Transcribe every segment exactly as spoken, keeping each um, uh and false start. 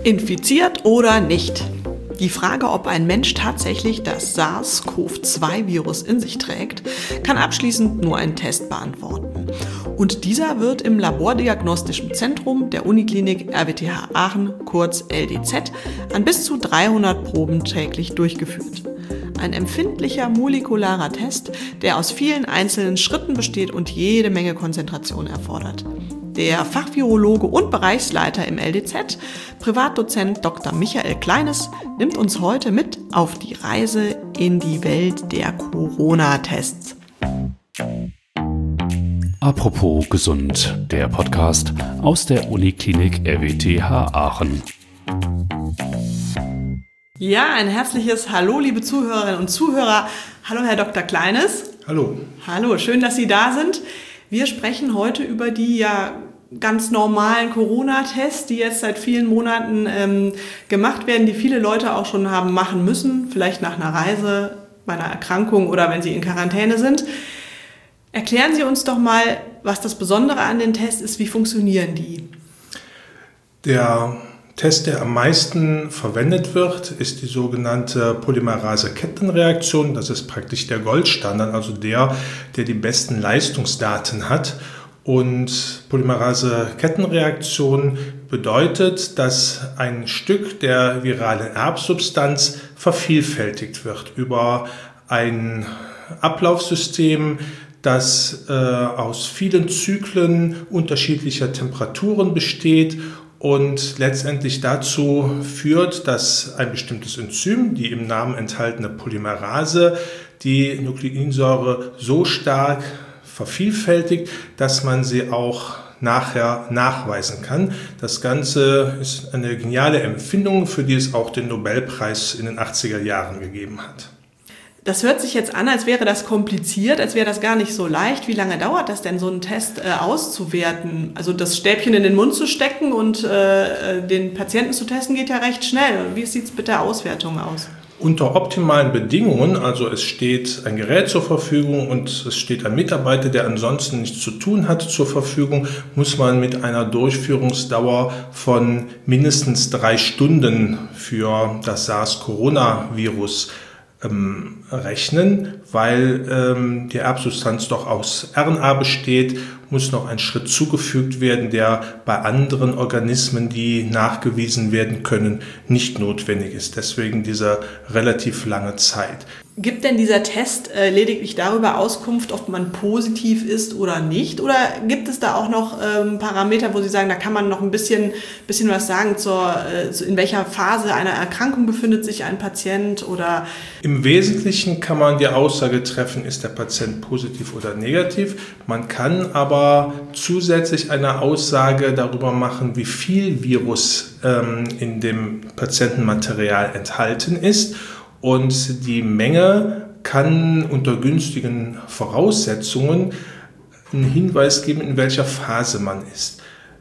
Infiziert oder nicht? Die Frage, ob ein Mensch tatsächlich das SARS-C o V zwei Virus in sich trägt, kann abschließend nur ein Test beantworten. Und dieser wird im Labordiagnostischen Zentrum der Uniklinik R W T H Aachen, kurz L D Z, an bis zu dreihundert Proben täglich durchgeführt. Ein empfindlicher molekularer Test, der aus vielen einzelnen Schritten besteht und jede Menge Konzentration erfordert. Der Fachvirologe und Bereichsleiter im L D Z, Privatdozent Doktor Michael Kleines, nimmt uns heute mit auf die Reise in die Welt der Corona-Tests. Apropos gesund, der Podcast aus der Uniklinik R W T H Aachen. Ja, ein herzliches Hallo, liebe Zuhörerinnen und Zuhörer. Hallo, Herr Doktor Kleines. Hallo. Hallo, schön, dass Sie da sind. Wir sprechen heute über die ja ganz normalen Corona-Tests, die jetzt seit vielen Monaten ähm, gemacht werden, die viele Leute auch schon haben machen müssen, vielleicht nach einer Reise, bei einer Erkrankung oder wenn sie in Quarantäne sind. Erklären Sie uns doch mal, was das Besondere an den Tests ist, wie funktionieren die? Der Test, der am meisten verwendet wird, ist die sogenannte Polymerase-Kettenreaktion. Das ist praktisch der Goldstandard, also der, der die besten Leistungsdaten hat. Und Polymerase-Kettenreaktion bedeutet, dass ein Stück der viralen Erbsubstanz vervielfältigt wird über ein Ablaufsystem, das äh, aus vielen Zyklen unterschiedlicher Temperaturen besteht und letztendlich dazu führt, dass ein bestimmtes Enzym, die im Namen enthaltene Polymerase, die Nukleinsäure so stark vervielfältigt, dass man sie auch nachher nachweisen kann. Das Ganze ist eine geniale Erfindung, für die es auch den Nobelpreis in den achtziger Jahren gegeben hat. Das hört sich jetzt an, als wäre das kompliziert, als wäre das gar nicht so leicht. Wie lange dauert das denn, so einen Test äh, auszuwerten? Also das Stäbchen in den Mund zu stecken und äh, den Patienten zu testen, geht ja recht schnell. Wie sieht es mit der Auswertung aus? Unter optimalen Bedingungen, also es steht ein Gerät zur Verfügung und es steht ein Mitarbeiter, der ansonsten nichts zu tun hat, zur Verfügung, muss man mit einer Durchführungsdauer von mindestens drei Stunden für das SARS-Coronavirus ähm, rechnen, weil ähm, die Erbsubstanz doch aus R N A besteht, muss noch ein Schritt zugefügt werden, der bei anderen Organismen, die nachgewiesen werden können, nicht notwendig ist. Deswegen diese relativ lange Zeit. Gibt denn dieser Test äh, lediglich darüber Auskunft, ob man positiv ist oder nicht? Oder gibt es da auch noch ähm, Parameter, wo Sie sagen, da kann man noch ein bisschen, bisschen was sagen, zur, äh, in welcher Phase einer Erkrankung befindet sich ein Patient? Oder Im Wesentlichen kann man die Aussage treffen, ist der Patient positiv oder negativ. Man kann aber zusätzlich eine Aussage darüber machen, wie viel Virus ähm, in dem Patientenmaterial enthalten ist. Und die Menge kann unter günstigen Voraussetzungen einen Hinweis geben, in welcher Phase man ist.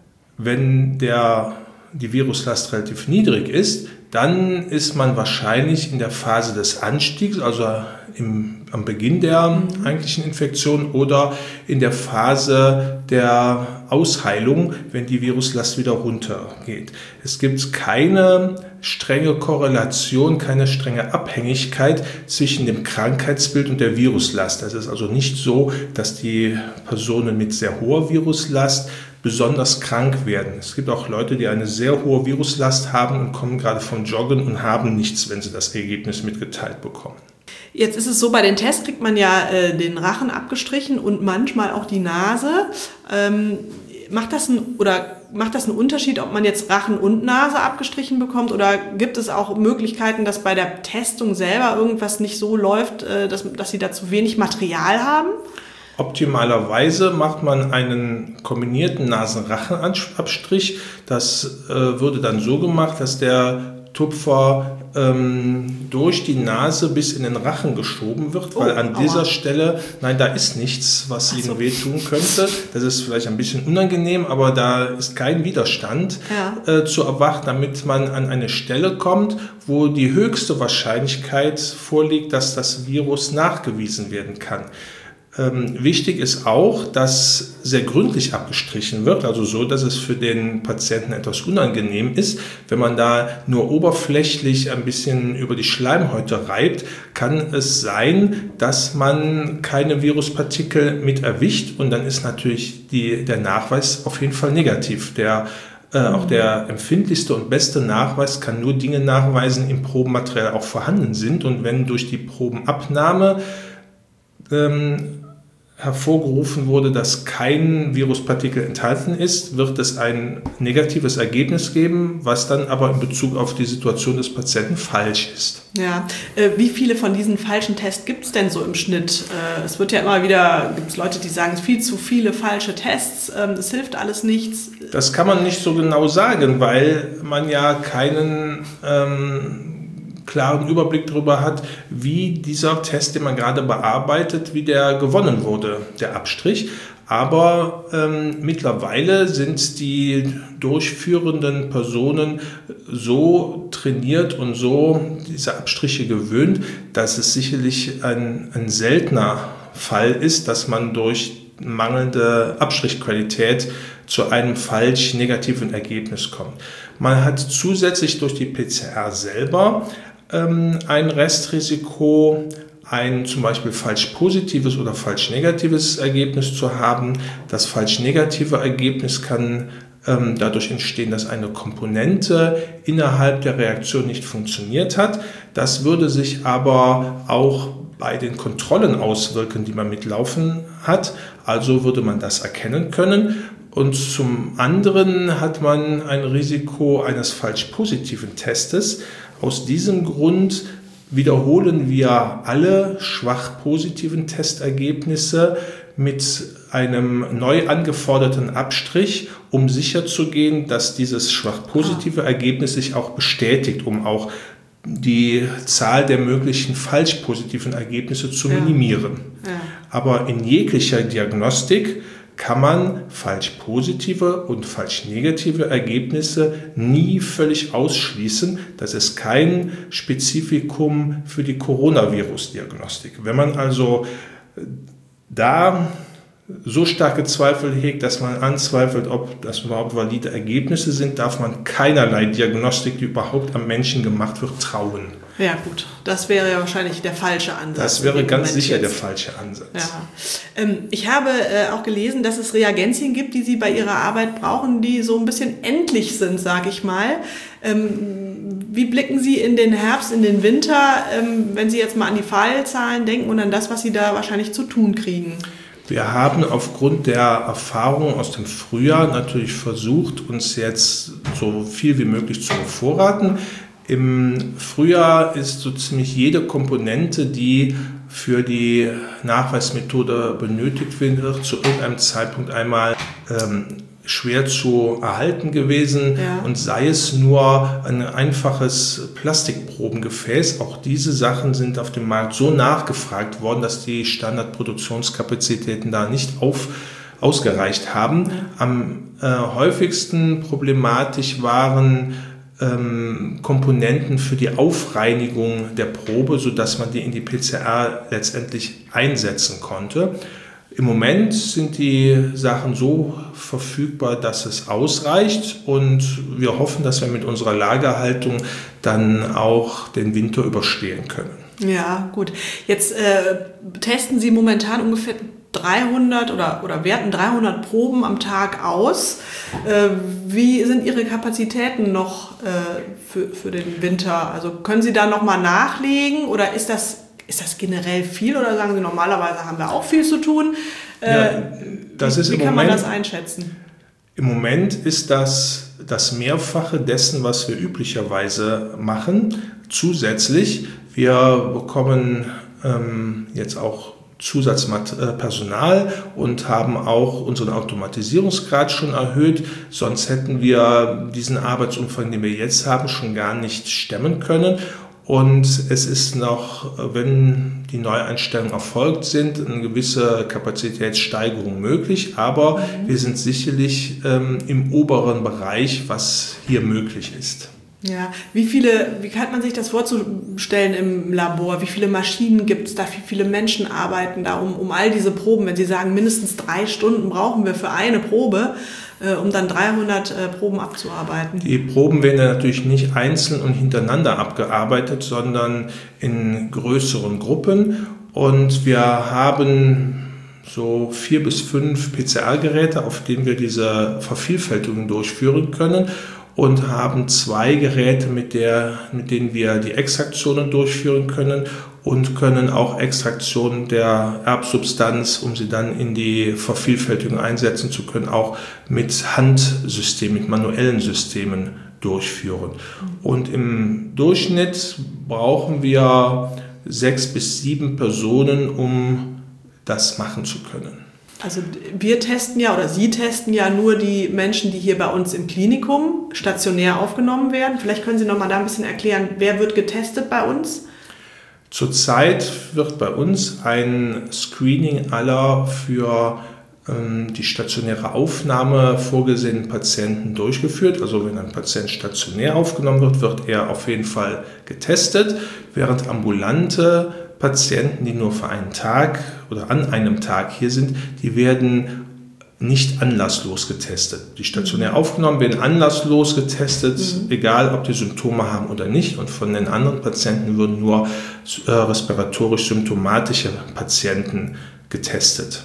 Wenn der, die Viruslast relativ niedrig ist, dann ist man wahrscheinlich in der Phase des Anstiegs, also im, am Beginn der mhm. eigentlichen Infektion oder in der Phase der Ausheilung, wenn die Viruslast wieder runtergeht. Es gibt keine strenge Korrelation, keine strenge Abhängigkeit zwischen dem Krankheitsbild und der Viruslast. Es ist also nicht so, dass die Personen mit sehr hoher Viruslast besonders krank werden. Es gibt auch Leute, die eine sehr hohe Viruslast haben und kommen gerade vom Joggen und haben nichts, wenn sie das Ergebnis mitgeteilt bekommen. Jetzt ist es so, bei den Tests kriegt man ja äh, den Rachen abgestrichen und manchmal auch die Nase. Ähm, macht das ein, oder macht das einen Unterschied, ob man jetzt Rachen und Nase abgestrichen bekommt? Oder gibt es auch Möglichkeiten, dass bei der Testung selber irgendwas nicht so läuft, äh, dass, dass Sie da zu wenig Material haben? Optimalerweise macht man einen kombinierten Nasenrachenabstrich. Das äh, würde dann so gemacht, dass der Tupfer ähm, durch die Nase bis in den Rachen geschoben wird, weil oh, an aua. dieser Stelle, nein, da ist nichts, was Ihnen so. wehtun könnte. Das ist vielleicht ein bisschen unangenehm, aber da ist kein Widerstand ja. äh, zu erwarten, damit man an eine Stelle kommt, wo die höchste Wahrscheinlichkeit vorliegt, dass das Virus nachgewiesen werden kann. Ähm, wichtig ist auch, dass sehr gründlich abgestrichen wird, also so, dass es für den Patienten etwas unangenehm ist. Wenn man da nur oberflächlich ein bisschen über die Schleimhäute reibt, kann es sein, dass man keine Viruspartikel mit erwischt und dann ist natürlich die, der Nachweis auf jeden Fall negativ. Der Äh, auch der empfindlichste und beste Nachweis kann nur Dinge nachweisen, im Probenmaterial auch vorhanden sind. Und wenn durch die Probenabnahme ähm, hervorgerufen wurde, dass kein Viruspartikel enthalten ist, wird es ein negatives Ergebnis geben, was dann aber in Bezug auf die Situation des Patienten falsch ist. Ja, äh, wie viele von diesen falschen Tests gibt es denn so im Schnitt? Äh, es wird ja immer wieder, gibt es Leute, die sagen, es sind viel zu viele falsche Tests, ähm, das hilft alles nichts. Das kann man nicht so genau sagen, weil man ja keinen ähm, klaren Überblick darüber hat, wie dieser Test, den man gerade bearbeitet, wie der gewonnen wurde, der Abstrich. Aber ähm, mittlerweile sind die durchführenden Personen so trainiert und so diese Abstriche gewöhnt, dass es sicherlich ein, ein seltener Fall ist, dass man durch mangelnde Abstrichqualität zu einem falsch negativen Ergebnis kommt. Man hat zusätzlich durch die P C R selber ähm, ein Restrisiko, ein zum Beispiel falsch positives oder falsch negatives Ergebnis zu haben. Das falsch negative Ergebnis kann ähm, dadurch entstehen, dass eine Komponente innerhalb der Reaktion nicht funktioniert hat. Das würde sich aber auch bei den Kontrollen auswirken, die man mitlaufen hat. Also würde man das erkennen können. Und zum anderen hat man ein Risiko eines falsch positiven Testes. Aus diesem Grund wiederholen wir alle schwach positiven Testergebnisse mit einem neu angeforderten Abstrich, um sicherzugehen, dass dieses schwach positive Ergebnis sich auch bestätigt, um auch die Zahl der möglichen falsch positiven Ergebnisse zu minimieren. Ja. Ja. Aber in jeglicher Diagnostik kann man falsch positive und falsch negative Ergebnisse nie völlig ausschließen. Das ist kein Spezifikum für die Coronavirus-Diagnostik. Wenn man also da so starke Zweifel hegt, dass man anzweifelt, ob das überhaupt valide Ergebnisse sind, darf man keinerlei Diagnostik, die überhaupt am Menschen gemacht wird, trauen. Ja gut, das wäre ja wahrscheinlich der falsche Ansatz. Das wäre ganz sicher der falsche Ansatz. Ja. Ähm, ich habe äh, auch gelesen, dass es Reagenzien gibt, die Sie bei Ihrer Arbeit brauchen, die so ein bisschen endlich sind, sage ich mal. Ähm, wie blicken Sie in den Herbst, in den Winter, ähm, wenn Sie jetzt mal an die Fallzahlen denken und an das, was Sie da wahrscheinlich zu tun kriegen? Wir haben aufgrund der Erfahrung aus dem Frühjahr natürlich versucht, uns jetzt so viel wie möglich zu bevorraten. Im Frühjahr ist so ziemlich jede Komponente, die für die Nachweismethode benötigt wird, zu irgendeinem Zeitpunkt einmal ähm, schwer zu erhalten gewesen, ja. Und sei es nur ein einfaches Plastikprobengefäß. Auch diese Sachen sind auf dem Markt so nachgefragt worden, dass die Standardproduktionskapazitäten da nicht auf, ausgereicht haben. Ja. Am äh, häufigsten problematisch waren ähm, Komponenten für die Aufreinigung der Probe, sodass man die in die P C R letztendlich einsetzen konnte. Im Moment sind die Sachen so verfügbar, dass es ausreicht und wir hoffen, dass wir mit unserer Lagerhaltung dann auch den Winter überstehen können. Ja, gut. Jetzt äh, testen Sie momentan ungefähr dreihundert oder, oder werten dreihundert Proben am Tag aus. Äh, wie sind Ihre Kapazitäten noch äh, für, für den Winter? Also können Sie da nochmal nachlegen oder ist das Ist das generell viel oder sagen Sie, normalerweise haben wir auch viel zu tun? Ja, das wie ist wie im kann Moment, man das einschätzen? Im Moment ist das das Mehrfache dessen, was wir üblicherweise machen. Zusätzlich, wir bekommen ähm, jetzt auch Zusatzpersonal und haben auch unseren Automatisierungsgrad schon erhöht. Sonst hätten wir diesen Arbeitsumfang, den wir jetzt haben, schon gar nicht stemmen können. Und es ist noch, wenn die Neueinstellungen erfolgt sind, eine gewisse Kapazitätssteigerung möglich. Aber mhm. wir sind sicherlich ähm, im oberen Bereich, was hier möglich ist. Ja, wie viele, wie kann man sich das vorzustellen im Labor? Wie viele Maschinen gibt es da? Wie viele Menschen arbeiten da um, um all diese Proben? Wenn Sie sagen, mindestens drei Stunden brauchen wir für eine Probe, äh, um dann dreihundert äh, Proben abzuarbeiten. Die Proben werden ja natürlich nicht einzeln und hintereinander abgearbeitet, sondern in größeren Gruppen. Und wir haben so vier bis fünf P C R-Geräte, auf denen wir diese Vervielfältigung durchführen können. Und haben zwei Geräte, mit, der, mit denen wir die Extraktionen durchführen können und können auch Extraktionen der Erbsubstanz, um sie dann in die Vervielfältigung einsetzen zu können, auch mit Handsystemen, mit manuellen Systemen durchführen. Und im Durchschnitt brauchen wir sechs bis sieben Personen, um das machen zu können. Also wir testen ja oder Sie testen ja nur die Menschen, die hier bei uns im Klinikum stationär aufgenommen werden. Vielleicht können Sie noch mal da ein bisschen erklären, wer wird getestet bei uns? Zurzeit wird bei uns ein Screening aller für ähm, die stationäre Aufnahme vorgesehenen Patienten durchgeführt. Also wenn ein Patient stationär aufgenommen wird, wird er auf jeden Fall getestet, während ambulante Patienten, die nur für einen Tag oder an einem Tag hier sind, die werden nicht anlasslos getestet. Die stationär aufgenommen werden anlasslos getestet, mhm. egal ob die Symptome haben oder nicht. Und von den anderen Patienten würden nur äh, respiratorisch symptomatische Patienten getestet.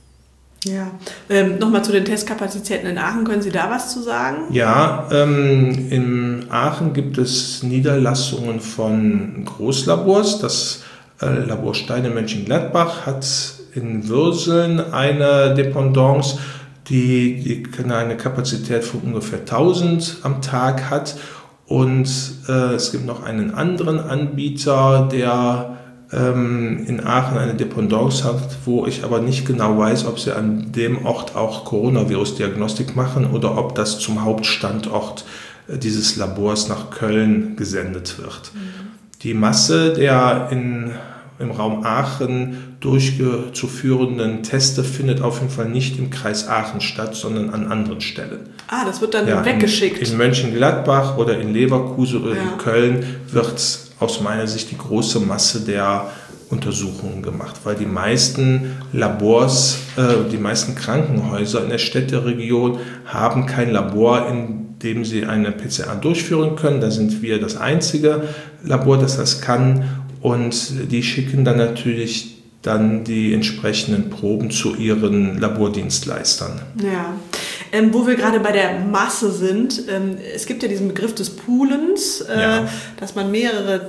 Ja, ähm, nochmal zu den Testkapazitäten in Aachen. Können Sie da was zu sagen? Ja, ähm, in Aachen gibt es Niederlassungen von Großlabors. Das Labor Stein in Mönchengladbach hat in Würseln eine Dependance, die, die eine Kapazität von ungefähr tausend am Tag hat. Und äh, es gibt noch einen anderen Anbieter, der ähm, in Aachen eine Dependance hat, wo ich aber nicht genau weiß, ob sie an dem Ort auch Coronavirus-Diagnostik machen oder ob das zum Hauptstandort äh, dieses Labors nach Köln gesendet wird. Mhm. Die Masse der in, im Raum Aachen durchzuführenden Teste findet auf jeden Fall nicht im Kreis Aachen statt, sondern an anderen Stellen. Ah, das wird dann ja, weggeschickt. In, in Mönchengladbach oder in Leverkusen oder ja. in Köln wird aus meiner Sicht die große Masse der Untersuchungen gemacht, weil die meisten Labors, äh, die meisten Krankenhäuser in der Städteregion haben kein Labor, in dem sie eine P C R durchführen können. Da sind wir das einzige Labor, das das kann, und die schicken dann natürlich dann die entsprechenden Proben zu ihren Labordienstleistern. Ja, ähm, wo wir gerade bei der Masse sind, ähm, es gibt ja diesen Begriff des Poolens, äh, ja. dass man mehrere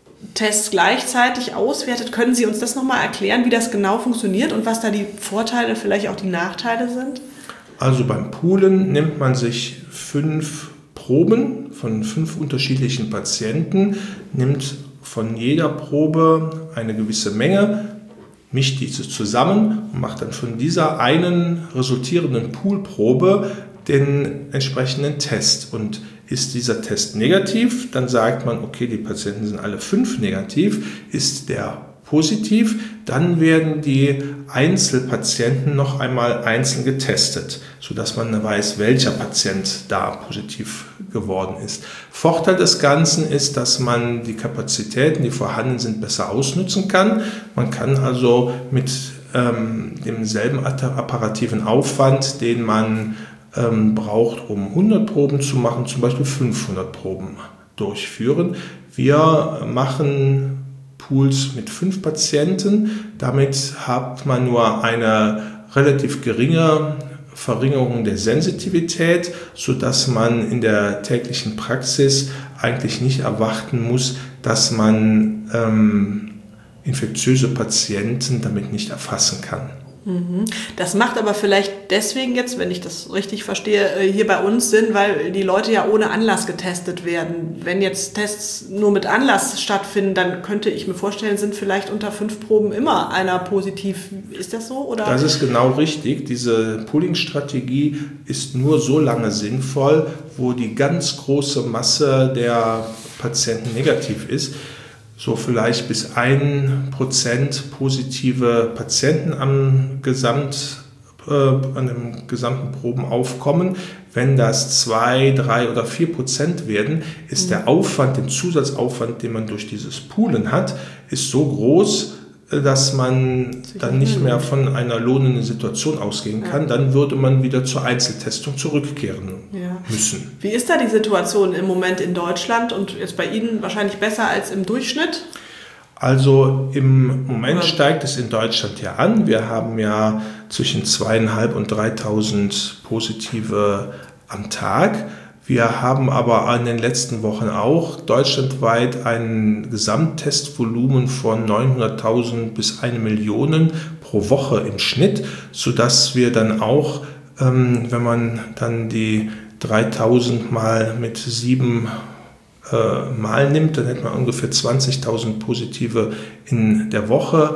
Tests gleichzeitig auswertet. Können Sie uns das nochmal erklären, wie das genau funktioniert und was da die Vorteile, vielleicht auch die Nachteile sind? Also beim Poolen nimmt man sich fünf Proben von fünf unterschiedlichen Patienten, nimmt von jeder Probe eine gewisse Menge, mischt diese zusammen und macht dann von dieser einen resultierenden Poolprobe den entsprechenden Test. Und ist dieser Test negativ, dann sagt man, okay, die Patienten sind alle fünf negativ. Ist der positiv, dann werden die Einzelpatienten noch einmal einzeln getestet, sodass man weiß, welcher Patient da positiv geworden ist. Vorteil des Ganzen ist, dass man die Kapazitäten, die vorhanden sind, besser ausnutzen kann. Man kann also mit ähm, demselben apparativen Aufwand, den man ähm, braucht, um hundert Proben zu machen, zum Beispiel fünfhundert Proben durchführen. Wir machen Pools mit fünf Patienten. Damit hat man nur eine relativ geringe Verringerung der Sensitivität, sodass man in der täglichen Praxis eigentlich nicht erwarten muss, dass man ähm, infektiöse Patienten damit nicht erfassen kann. Das macht aber vielleicht deswegen jetzt, wenn ich das richtig verstehe, hier bei uns Sinn, weil die Leute ja ohne Anlass getestet werden. Wenn jetzt Tests nur mit Anlass stattfinden, dann könnte ich mir vorstellen, sind vielleicht unter fünf Proben immer einer positiv. Ist das so? Oder? Das ist genau richtig. Diese Pooling-Strategie ist nur so lange sinnvoll, wo die ganz große Masse der Patienten negativ ist. So vielleicht bis ein Prozent positive Patienten am Gesamt, äh, an dem gesamten Probenaufkommen. Wenn das zwei, drei oder vier Prozent werden, ist mhm. der Aufwand, den Zusatzaufwand, den man durch dieses Poolen hat, ist so groß, dass man dann nicht mehr von einer lohnenden Situation ausgehen kann, ja. Dann würde man wieder zur Einzeltestung zurückkehren ja. müssen. Wie ist da die Situation im Moment in Deutschland und jetzt bei Ihnen wahrscheinlich besser als im Durchschnitt? Also im Moment Oder? steigt es in Deutschland ja an. Wir haben ja zwischen zweitausendfünfhundert und dreitausend Positive am Tag. Wir haben aber in den letzten Wochen auch deutschlandweit ein Gesamttestvolumen von neunhunderttausend bis eine Million pro Woche im Schnitt, sodass wir dann auch, ähm, wenn man dann die dreitausend mal mit sieben äh, Mal nimmt, dann hätte man ungefähr zwanzigtausend Positive in der Woche.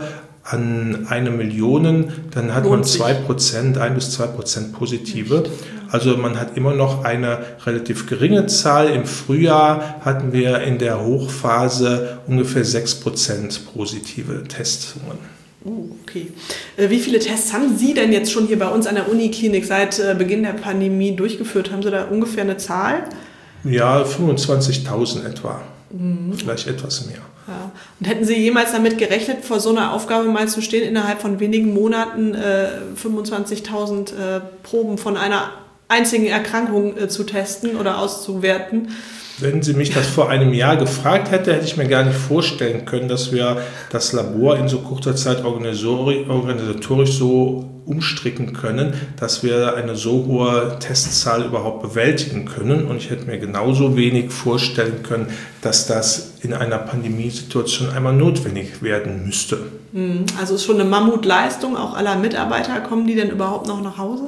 An eine Million, dann hat Lohnt man zwei Prozent, ein bis zwei Prozent Positive. Also man hat immer noch eine relativ geringe Zahl. Im Frühjahr hatten wir in der Hochphase ungefähr sechs Prozent positive Testungen. Oh, okay. Wie viele Tests haben Sie denn jetzt schon hier bei uns an der Uniklinik seit Beginn der Pandemie durchgeführt? Haben Sie da ungefähr eine Zahl? Ja, fünfundzwanzigtausend etwa. Mhm. Vielleicht etwas mehr. Ja. Und hätten Sie jemals damit gerechnet, vor so einer Aufgabe mal zu stehen, innerhalb von wenigen Monaten äh, fünfundzwanzigtausend äh, Proben von einer einzigen Erkrankung äh, zu testen oder auszuwerten? Wenn Sie mich das vor einem Jahr gefragt hätte, hätte ich mir gar nicht vorstellen können, dass wir das Labor in so kurzer Zeit organisatorisch so umstricken können, dass wir eine so hohe Testzahl überhaupt bewältigen können. Und ich hätte mir genauso wenig vorstellen können, dass das in einer Pandemiesituation einmal notwendig werden müsste. Also ist schon eine Mammutleistung auch aller Mitarbeiter. Kommen die denn überhaupt noch nach Hause?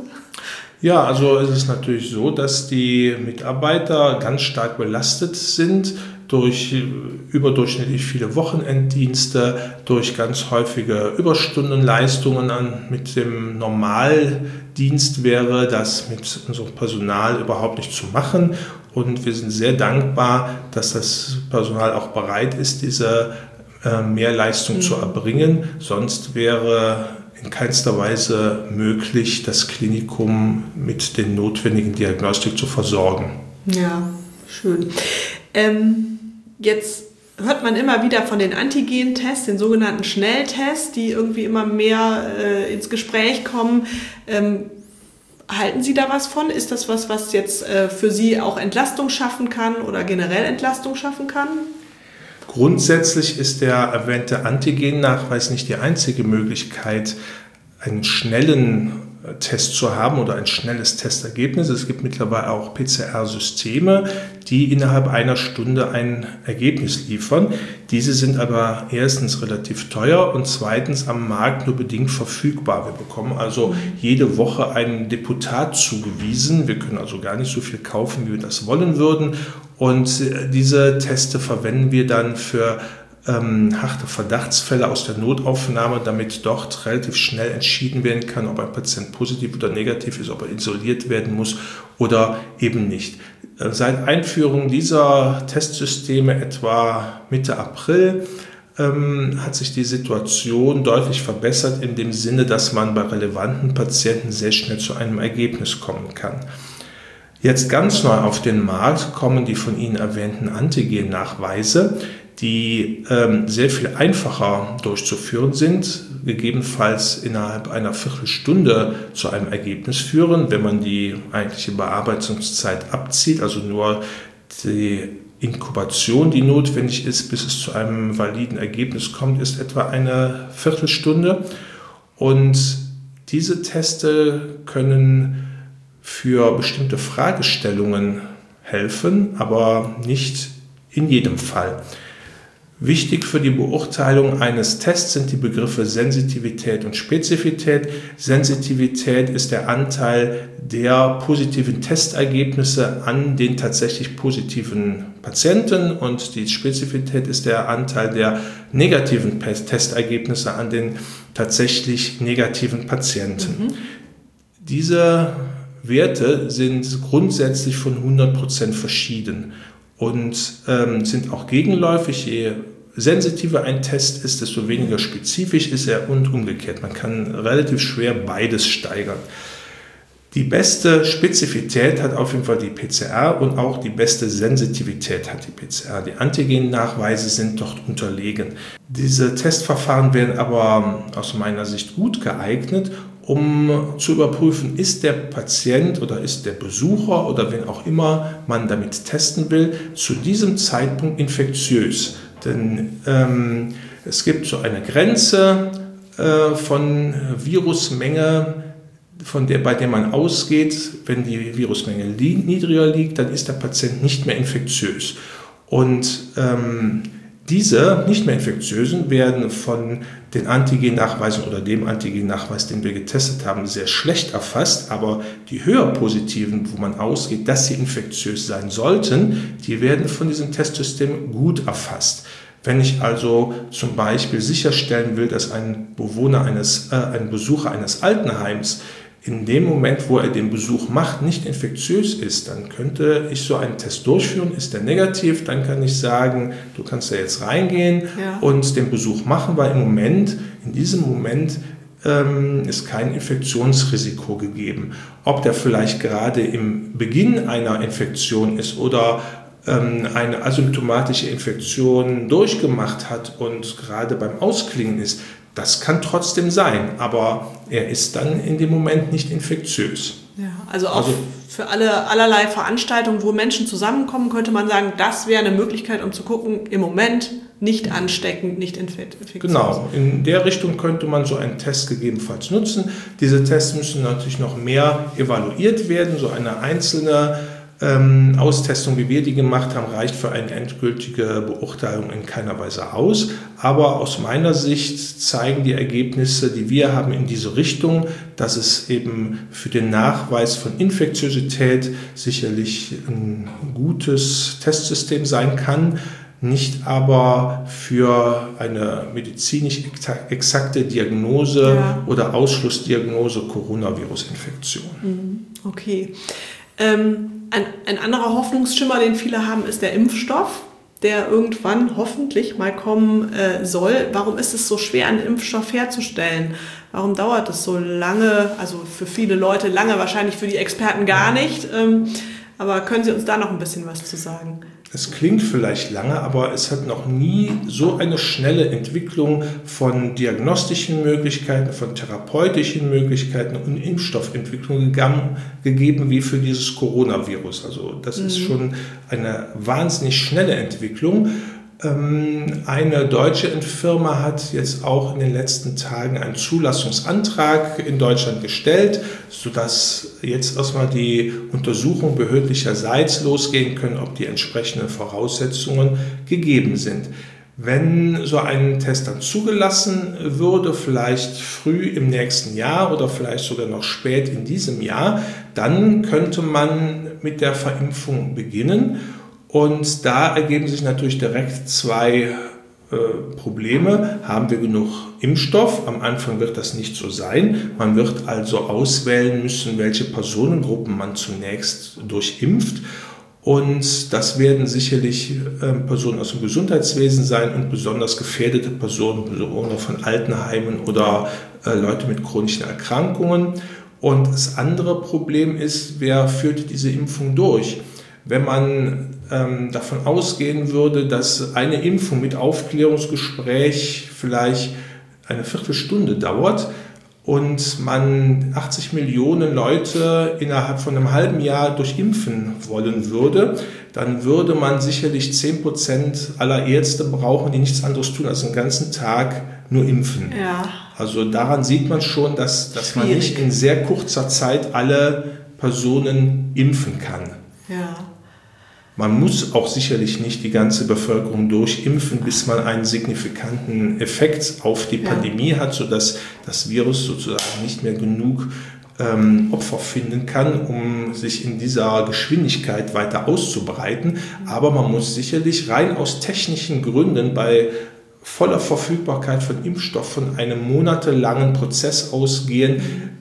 Ja, also es ist natürlich so, dass die Mitarbeiter ganz stark belastet sind durch überdurchschnittlich viele Wochenenddienste, durch ganz häufige Überstundenleistungen. An, mit dem Normaldienst wäre das mit unserem Personal überhaupt nicht zu machen. Und wir sind sehr dankbar, dass das Personal auch bereit ist, diese äh, Mehrleistung mhm. zu erbringen. Sonst wäre in keinster Weise möglich, das Klinikum mit den notwendigen Diagnostik zu versorgen. Ja, schön. Ähm, jetzt hört man immer wieder von den Antigen-Tests, den sogenannten Schnelltests, die irgendwie immer mehr äh, ins Gespräch kommen. Ähm, halten Sie da was von? Ist das was, was jetzt äh, für Sie auch Entlastung schaffen kann oder generell Entlastung schaffen kann? Grundsätzlich ist der erwähnte Antigennachweis nicht die einzige Möglichkeit, einen schnellen Test zu haben oder ein schnelles Testergebnis. Es gibt mittlerweile auch P C R-Systeme, die innerhalb einer Stunde ein Ergebnis liefern. Diese sind aber erstens relativ teuer und zweitens am Markt nur bedingt verfügbar. Wir bekommen also jede Woche ein Deputat zugewiesen. Wir können also gar nicht so viel kaufen, wie wir das wollen würden. Und diese Teste verwenden wir dann für ähm, harte Verdachtsfälle aus der Notaufnahme, damit dort relativ schnell entschieden werden kann, ob ein Patient positiv oder negativ ist, ob er isoliert werden muss oder eben nicht. Seit Einführung dieser Testsysteme etwa Mitte April ähm, hat sich die Situation deutlich verbessert in dem Sinne, dass man bei relevanten Patienten sehr schnell zu einem Ergebnis kommen kann. Jetzt ganz neu auf den Markt kommen die von Ihnen erwähnten Antigennachweise, die ähm, sehr viel einfacher durchzuführen sind, gegebenenfalls innerhalb einer Viertelstunde zu einem Ergebnis führen, wenn man die eigentliche Bearbeitungszeit abzieht, also nur die Inkubation, die notwendig ist, bis es zu einem validen Ergebnis kommt, ist etwa eine Viertelstunde. Und diese Teste können für bestimmte Fragestellungen helfen, aber nicht in jedem Fall. Wichtig für die Beurteilung eines Tests sind die Begriffe Sensitivität und Spezifität. Sensitivität ist der Anteil der positiven Testergebnisse an den tatsächlich positiven Patienten und die Spezifität ist der Anteil der negativen Testergebnisse an den tatsächlich negativen Patienten. Mhm. Diese Werte sind grundsätzlich von hundert Prozent verschieden und ähm, sind auch gegenläufig. Je sensitiver ein Test ist, desto weniger spezifisch ist er und umgekehrt. Man kann relativ schwer beides steigern. Die beste Spezifität hat auf jeden Fall die P C R und auch die beste Sensitivität hat die P C R. Die Antigennachweise sind dort unterlegen. Diese Testverfahren werden aber aus meiner Sicht gut geeignet, um zu überprüfen, ist der Patient oder ist der Besucher oder wen auch immer man damit testen will, zu diesem Zeitpunkt infektiös. Denn ähm, es gibt so eine Grenze äh, von Virusmenge, von der, bei der man ausgeht, wenn die Virusmenge li- niedriger liegt, dann ist der Patient nicht mehr infektiös. Und ähm, diese nicht mehr infektiösen werden von den Antigennachweisen oder dem Antigennachweis, den wir getestet haben, sehr schlecht erfasst. Aber die höher positiven, wo man ausgeht, dass sie infektiös sein sollten, die werden von diesem Testsystem gut erfasst. Wenn ich also zum Beispiel sicherstellen will, dass ein Bewohner eines, äh, ein Besucher eines Altenheims in dem Moment, wo er den Besuch macht, nicht infektiös ist, dann könnte ich so einen Test durchführen. Ist der negativ, dann kann ich sagen, du kannst da jetzt reingehen ja. und den Besuch machen, weil im Moment, in diesem Moment ähm, ist kein Infektionsrisiko gegeben. Ob der vielleicht gerade im Beginn einer Infektion ist oder ähm, eine asymptomatische Infektion durchgemacht hat und gerade beim Ausklingen ist, das kann trotzdem sein, aber er ist dann in dem Moment nicht infektiös. Ja, also auch also, für alle allerlei Veranstaltungen, wo Menschen zusammenkommen, könnte man sagen, das wäre eine Möglichkeit, um zu gucken, im Moment nicht ansteckend, nicht infektiös. Genau, in der Richtung könnte man so einen Test gegebenenfalls nutzen. Diese Tests müssen natürlich noch mehr evaluiert werden. So eine einzelne Ähm, Austestung, wie wir die gemacht haben, reicht für eine endgültige Beurteilung in keiner Weise aus. Aber aus meiner Sicht zeigen die Ergebnisse, die wir haben, in diese Richtung, dass es eben für den Nachweis von Infektiosität sicherlich ein gutes Testsystem sein kann, nicht aber für eine medizinisch exakte Diagnose ja. oder Ausschlussdiagnose Coronavirus-Infektion. Okay. Ähm Ein, ein anderer Hoffnungsschimmer, den viele haben, ist der Impfstoff, der irgendwann hoffentlich mal kommen äh, soll. Warum ist es so schwer, einen Impfstoff herzustellen? Warum dauert es so lange? Also für viele Leute lange, wahrscheinlich für die Experten gar nicht. Ähm, aber können Sie uns da noch ein bisschen was zu sagen? Es klingt vielleicht lange, aber es hat noch nie so eine schnelle Entwicklung von diagnostischen Möglichkeiten, von therapeutischen Möglichkeiten und Impfstoffentwicklung gegeben wie für dieses Coronavirus. Also das mhm. ist schon eine wahnsinnig schnelle Entwicklung. Eine deutsche Firma hat jetzt auch in den letzten Tagen einen Zulassungsantrag in Deutschland gestellt, sodass jetzt erstmal die Untersuchungen behördlicherseits losgehen können, ob die entsprechenden Voraussetzungen gegeben sind. Wenn so ein Test dann zugelassen würde, vielleicht früh im nächsten Jahr oder vielleicht sogar noch spät in diesem Jahr, dann könnte man mit der Verimpfung beginnen. Und da ergeben sich natürlich direkt zwei äh, Probleme. Haben wir genug Impfstoff? Am Anfang wird das nicht so sein. Man wird also auswählen müssen, welche Personengruppen man zunächst durchimpft. Und das werden sicherlich äh, Personen aus dem Gesundheitswesen sein und besonders gefährdete Personen, Bewohner von Altenheimen oder äh, Leute mit chronischen Erkrankungen. Und das andere Problem ist, wer führt diese Impfung durch? Wenn man ähm, davon ausgehen würde, dass eine Impfung mit Aufklärungsgespräch vielleicht eine Viertelstunde dauert und man achtzig Millionen Leute innerhalb von einem halben Jahr durchimpfen wollen würde, dann würde man sicherlich zehn Prozent aller Ärzte brauchen, die nichts anderes tun, als den ganzen Tag nur impfen. Ja. Also daran sieht man schon, dass, dass man nicht in sehr kurzer Zeit alle Personen impfen kann. Ja. Man muss auch sicherlich nicht die ganze Bevölkerung durchimpfen, bis man einen signifikanten Effekt auf die Pandemie ja. hat, sodass das Virus sozusagen nicht mehr genug ähm, Opfer finden kann, um sich in dieser Geschwindigkeit weiter auszubreiten. Aber man muss sicherlich rein aus technischen Gründen bei voller Verfügbarkeit von Impfstoff von einem monatelangen Prozess ausgehen,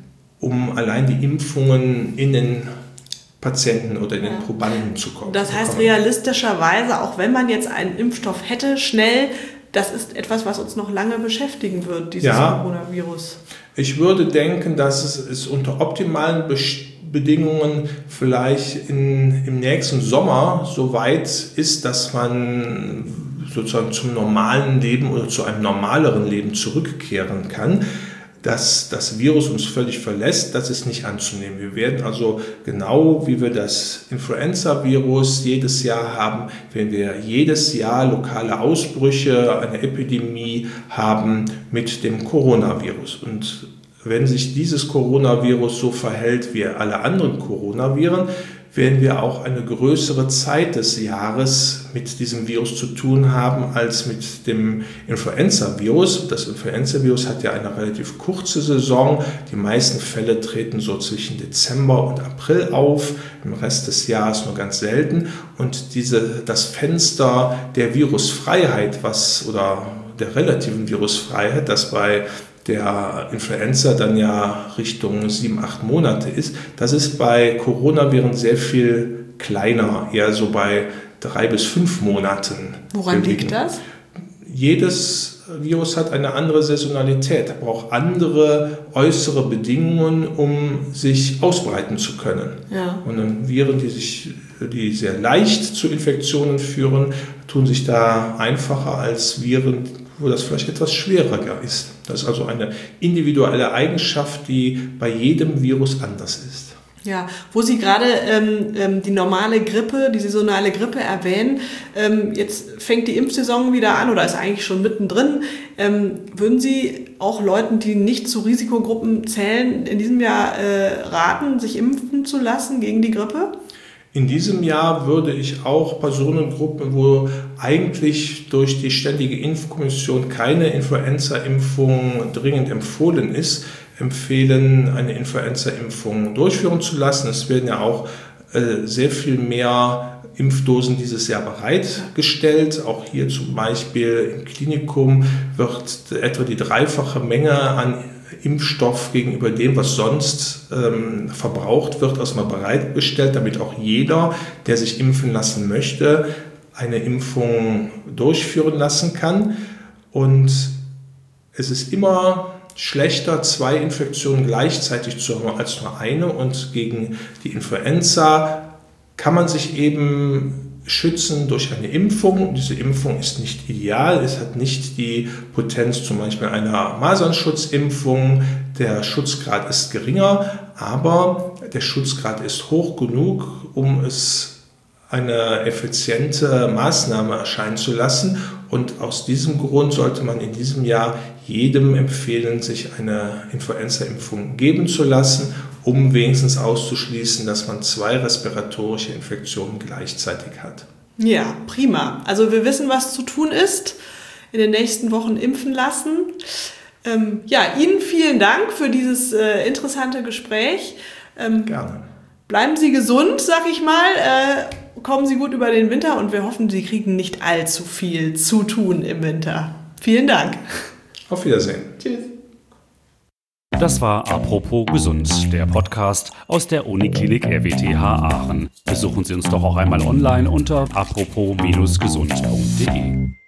um allein die Impfungen in den Patienten oder in den Probanden zu kommen. Das heißt realistischerweise, auch wenn man jetzt einen Impfstoff hätte, schnell das ist etwas, was uns noch lange beschäftigen wird, dieses ja, Coronavirus. Ich würde denken, dass es, es unter optimalen Best- Bedingungen vielleicht in, im nächsten Sommer so weit ist, dass man sozusagen zum normalen Leben oder zu einem normaleren Leben zurückkehren kann. Dass das Virus uns völlig verlässt, das ist nicht anzunehmen. Wir werden also genau wie wir das Influenza-Virus jedes Jahr haben, werden wir jedes Jahr lokale Ausbrüche, eine Epidemie haben mit dem Coronavirus. Und wenn sich dieses Coronavirus so verhält wie alle anderen Coronaviren, werden wir auch eine größere Zeit des Jahres mit diesem Virus zu tun haben als mit dem Influenza-Virus. Das Influenza-Virus hat ja eine relativ kurze Saison. Die meisten Fälle treten so zwischen Dezember und April auf, im Rest des Jahres nur ganz selten. Und diese, das Fenster der Virusfreiheit, was oder der relativen Virusfreiheit, das bei der Influenza dann ja Richtung sieben, acht Monate ist, das ist bei Coronaviren sehr viel kleiner, eher so bei drei bis fünf Monaten. Woran liegt das? Jedes Virus hat eine andere Saisonalität, braucht andere äußere Bedingungen, um sich ausbreiten zu können. Ja. Und dann Viren, die sich, die sehr leicht zu Infektionen führen, tun sich da einfacher als Viren, wo das vielleicht etwas schwieriger ist. Das ist also eine individuelle Eigenschaft, die bei jedem Virus anders ist. Ja, wo Sie gerade ähm, die normale Grippe, die saisonale Grippe erwähnen, ähm, jetzt fängt die Impfsaison wieder an oder ist eigentlich schon mittendrin. Ähm, würden Sie auch Leuten, die nicht zu Risikogruppen zählen, in diesem Jahr äh, raten, sich impfen zu lassen gegen die Grippe? In diesem Jahr würde ich auch Personengruppen, wo eigentlich durch die Ständige Impfkommission keine Influenza-Impfung dringend empfohlen ist, empfehlen, eine Influenza-Impfung durchführen zu lassen. Es werden ja auch äh, sehr viel mehr Impfdosen dieses Jahr bereitgestellt. Auch hier zum Beispiel im Klinikum wird etwa die dreifache Menge an Impfstoff gegenüber dem, was sonst ähm, verbraucht wird, erstmal bereitgestellt, damit auch jeder, der sich impfen lassen möchte, eine Impfung durchführen lassen kann. Und es ist immer schlechter, zwei Infektionen gleichzeitig zu haben als nur eine. Und gegen die Influenza kann man sich eben schützen durch eine Impfung. Diese Impfung ist nicht ideal, es hat nicht die Potenz zum Beispiel einer Masernschutzimpfung. Der Schutzgrad ist geringer, aber der Schutzgrad ist hoch genug, um es eine effiziente Maßnahme erscheinen zu lassen. Und aus diesem Grund sollte man in diesem Jahr jedem empfehlen, sich eine Influenza-Impfung geben zu lassen, um wenigstens auszuschließen, dass man zwei respiratorische Infektionen gleichzeitig hat. Ja, prima. Also wir wissen, was zu tun ist. In den nächsten Wochen impfen lassen. Ähm, ja, Ihnen vielen Dank für dieses äh, interessante Gespräch. Ähm, Gerne. Bleiben Sie gesund, sag ich mal. Äh, kommen Sie gut über den Winter und wir hoffen, Sie kriegen nicht allzu viel zu tun im Winter. Vielen Dank. Auf Wiedersehen. Tschüss. Das war Apropos Gesund, der Podcast aus der Uniklinik R W T H Aachen. Besuchen Sie uns doch auch einmal online unter apropos Bindestrich gesund punkt de.